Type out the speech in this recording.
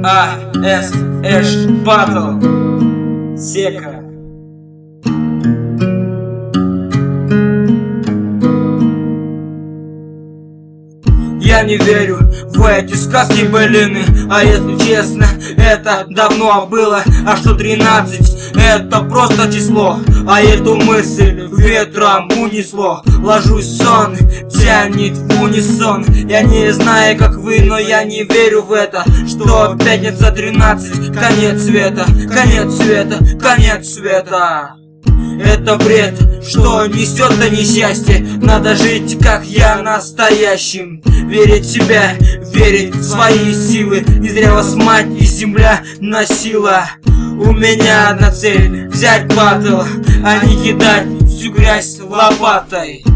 А.С. Эш Батл Сека. Я не верю в эти сказки, былины. А если честно, это давно было. А что 13? Это просто число. А эту мысль ветром унесло. Ложусь в сон, тянет в унисон. Я не знаю, как вы, но я не верю в это. Что пятница 13, конец света, конец света, конец света. Это бред, что несет-то несчастье. Надо жить, как я, настоящим. Верить в себя, верить в свои силы. Не зря вас мать и земля носила. У меня одна цель — взять батл, а не кидать всю грязь лопатой.